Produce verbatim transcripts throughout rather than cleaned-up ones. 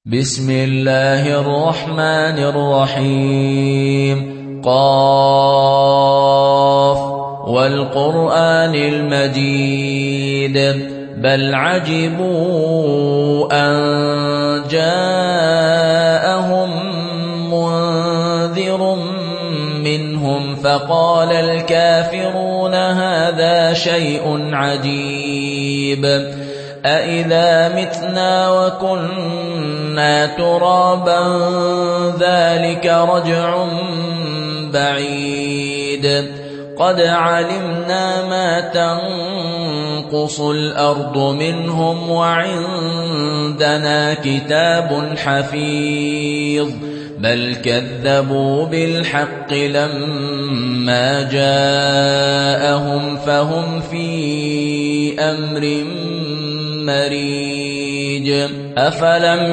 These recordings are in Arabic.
بسم الله الرحمن الرحيم. قاف والقرآن المجيد بل عجبوا أن جاءهم منذر منهم فقال الكافرون هذا شيء عجيب أإذا متنا وكنا ترابا ذلك رجع بعيد قد علمنا ما تنقص الأرض منهم وعندنا كتاب حفيظ بل كذبوا بالحق لما جاءهم فهم في أمر مريج أفلم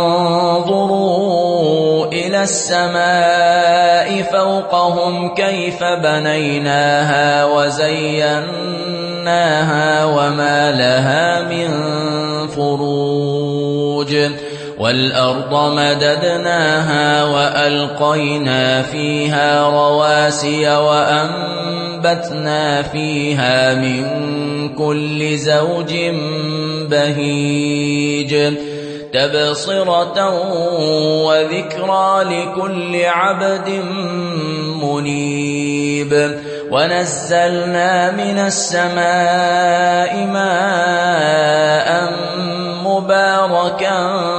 ينظروا إلى السماء فوقهم كيف بنيناها وزيناها وما لها من فروج والأرض مددناها وألقينا فيها رواسي وأنبتنا فيها من كل زوج بهيج تبصرة وذكرى لكل عبد منيب ونزلنا من السماء ماء مباركا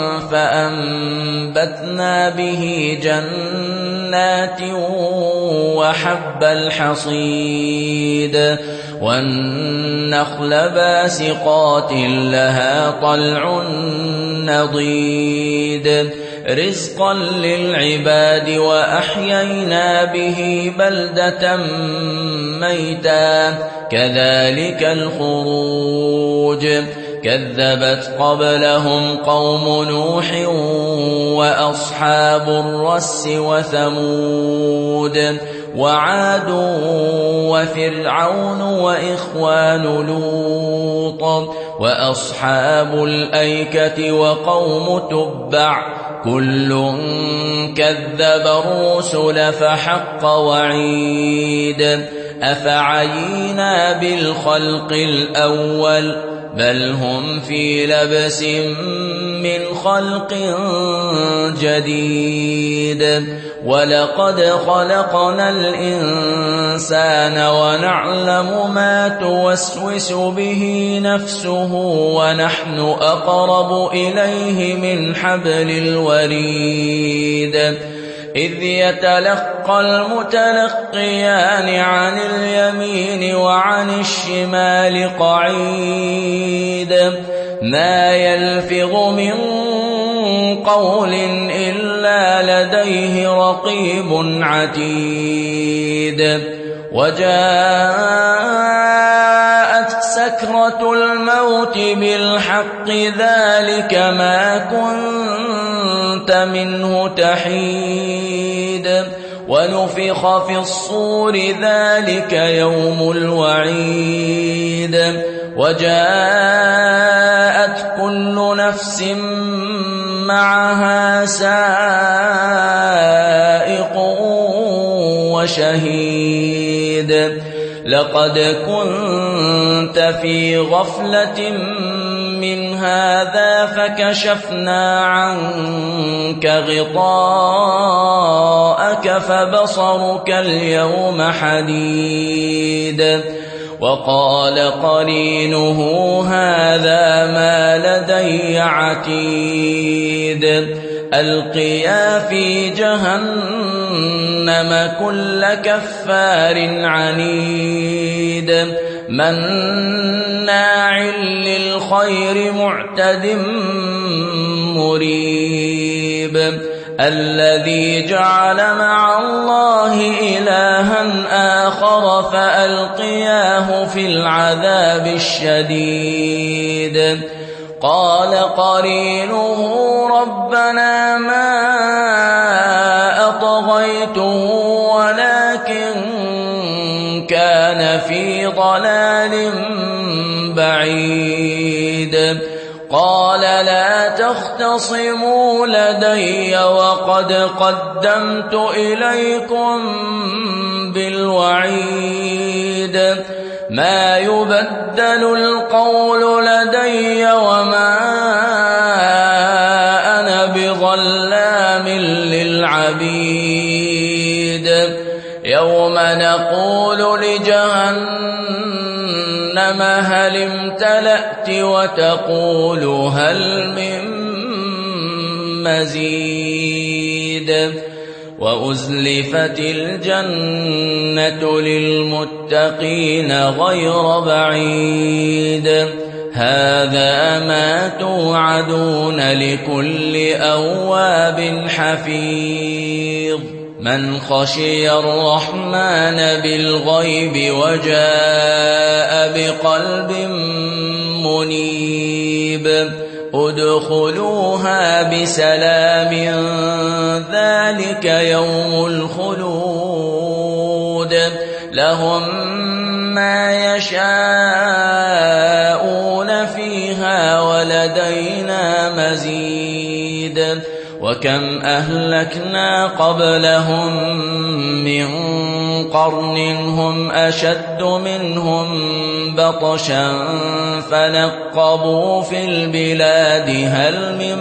فأنبتنا به جنات وحب الحصيد والنخل باسقات لها طلع نضيد رزقا للعباد وأحيينا به بلدة ميتا كذلك الخروج كذبت قبلهم قوم نوح وأصحاب الرس وثمود وعاد وفرعون وإخوان لوط وأصحاب الأيكة وقوم تبع كل كذب الرسل فحق وعيد أفعينا بالخلق الأول بل هم في لبس من خلق جديد ولقد خلقنا الإنسان ونعلم ما توسوس به نفسه ونحن أقرب إليه من حبل الوريد إذ يتلقى المتلقيان عن اليمين وعن الشمال قعيد ما يلفظ من قول إلا لديه رقيب عتيد وجاءت سكرة الموت بالحق ذلك ما كنت منه تحيد ونفخ في الصور ذلك يوم الوعيد وجاءت كل نفس معها سائق وشهيد لقد كنت في غفلة من هذا فكشفنا عنك غطاءك فبصرك اليوم حديد وقال قرينه هذا ما لدي عتيد ألقيا في جهنم كل كفار عنيد مناع للخير معتد مريب الذي جعل مع الله إلها آخر فألقياه في العذاب الشديد قال قرينه ربنا ما أطغيته ولكن كان في ضلال بعيد قال لا تختصموا لدي وقد قدمت إليكم بالوعيد ما يبدل القول لدي وما أنا بظلام للعبيد يوم نقول لجهنم هل امتلأت وتقول هل من مزيد وأزلفت الجنة للمتقين غير بعيد هذا ما توعدون لكل أواب حفيظ من خشي الرحمن بالغيب وجاء بقلب منيب ادخلوها بسلام ذلك يوم الخلود لهم ما يشاءون فيها ولدينا مزيد وكم أهلكنا قبلهم من قرن هم أشد منهم بطشا فنقبوا في البلاد هل من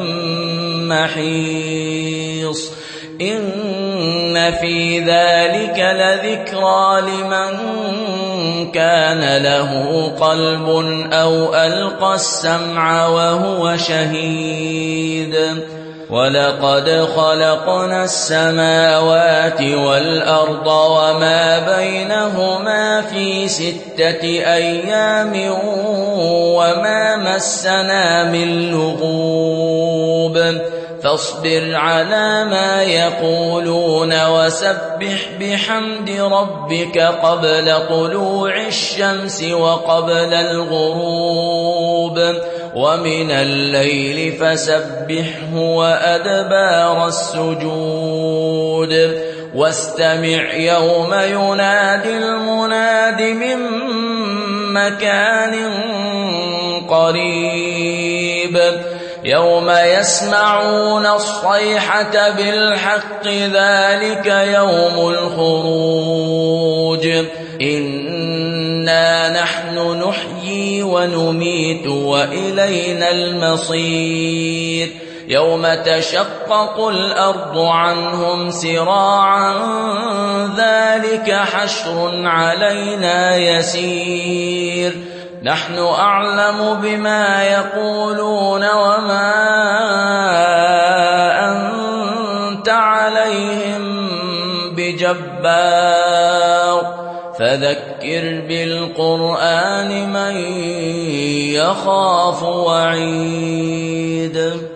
محيص إن في ذلك لذكرى لمن كان له قلب أو ألقى السمع وهو شهيد ولقد خلقنا السماوات والأرض وما بينهما في ستة أيام وما مسنا من لغوب فاصبر على ما يقولون وسبح بحمد ربك قبل طلوع الشمس وقبل الغروب ومن الليل فسبحه وأدبار السجود واستمع يوم ينادي المناد من مكان قريب يوم يسمعون الصيحة بالحق ذلك يوم الخروج إنا نحن نحيي ونميت وإلينا المصير يوم تشقق الأرض عنهم سراعا ذلك حشر علينا يسير نحن أعلم بما يقولون وما أنت عليهم بجبار فذكر بالقرآن من يخاف وعيد